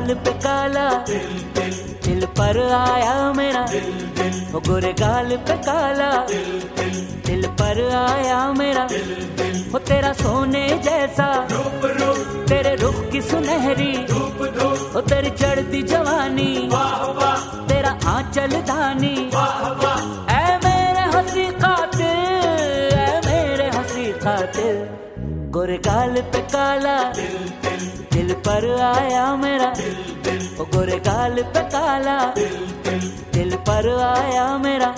गाल पे काला दिल पर आया मेरा, वो गोरे गाल पे काला दिल पर आया मेरा, वो तेरा सोने जैसा तेरे रुख की सुनहरी, वो तेरी चढ़ती जवानी तेरा आंचल धानी, ऐ मेरे हंसी कातिल, ऐ मेरे हंसी कातिल, गोरे गाल पे काला दिल पर आया मेरा, वो गोरे गाल पे काला दिल पर आया मेरा।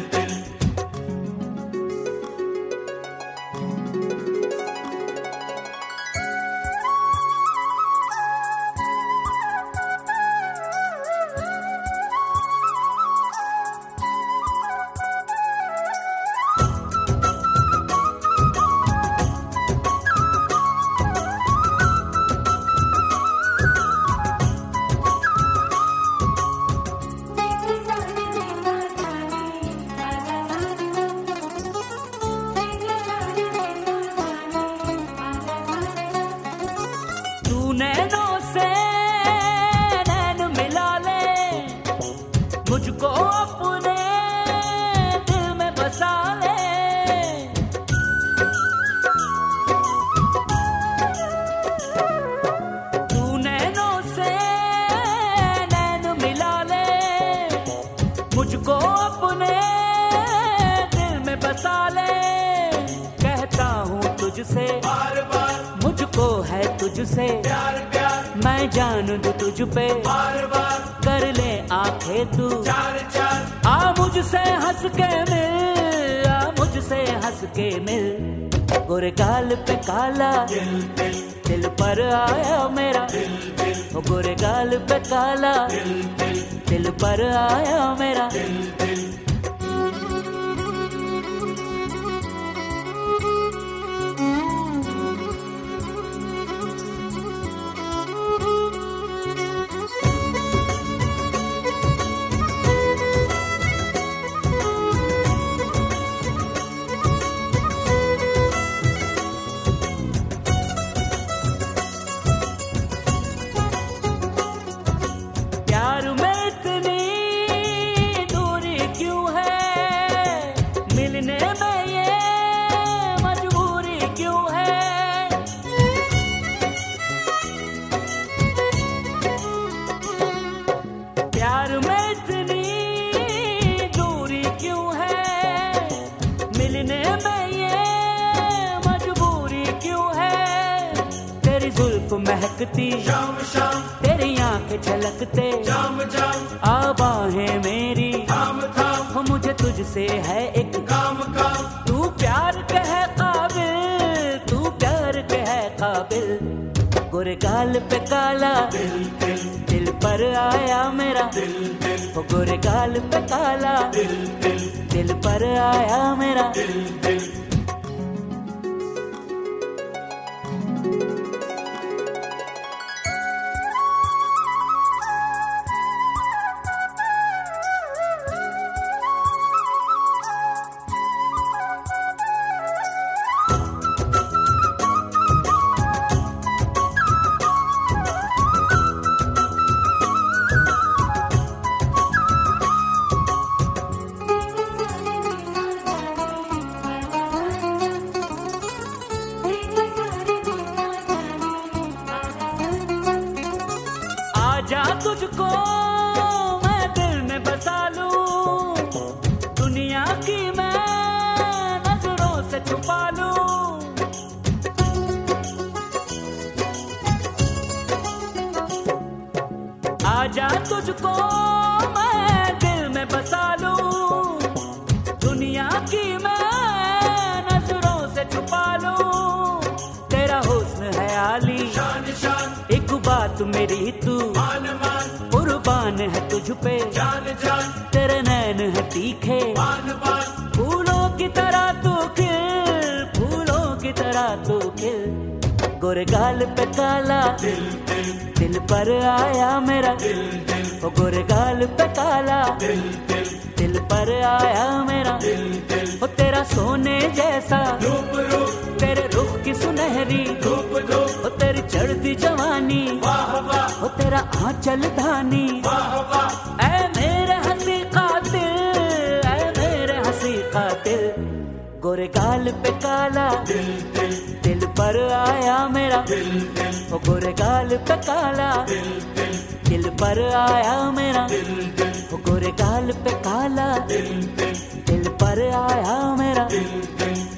नैनों से नैन मिला ले, मुझको अपने दिल में बसा ले, तू नैनों से नैन मिला ले, मुझको अपने दिल में बसा ले, कहता हूँ तुझसे बार बार मुझको है तुझसे प्यार प्यार, मैं जान दूं तुझ पे बार बार, कर ले आंखें तू चार चार, आ मुझसे हंस के मिल, आ मुझसे हंस के मिल, गोरे गाल पे काला दिल पर आया मेरा, वो गोरे गाल पे काला दिल पर आया मेरा। प्यार में इतनी दूरी क्यों है, मिलने में ये मजबूरी क्यों है, प्यार में इतनी दूरी क्यों है, मिलने में ये मजबूरी क्यों है, तेरी जुल्फ महकती शाम शाम, तेरी आंखें झलकते जाम जाम, आ बाहें मेरी थाम थाम, मुझे तुझसे है एक काम काम, तू प्यार के है काबिल, तू प्यार के है काबिल, गोरे गाल पे काला दिल पर आया मेरा, वो गोरे गाल पे काला दिल पर आया मेरा। आजा तुझको मैं दिल में बसा लूं, दुनिया की मैं नजरों से छुपा लूं, आजा तुझको मैं दिल में बसा लूं, दुनिया की मैं नजरों से छुपा लूं, तेरा हुस्न है आली शान शान, एक बात मेरी तू मान मान, कुर्बान है तुझ पे जान जान, तेरे नैन है तीखे मान मान, फूलों की तरह तू खिल, फूलों की तरह तू खिल, गोरे गाल पे काला दिल पर आया मेरा, वो गोरे गाल पे काला दिल पर आया मेरा, वो तेरा सोने जैसा तेरे रुख की सुनहरी, वो तेरी चढ़ती जवानी, हो तेरा आंचल धानी। ऐ मेरे हंसी कातिल, ऐ मेरे हंसी कातिल, गोरे गाल पे काला दिल पर आया मेरा, ओ गोरे गाल पे काला दिल पर आया मेरा, ओ गोरे गाल पे काला दिल पर आया मेरा।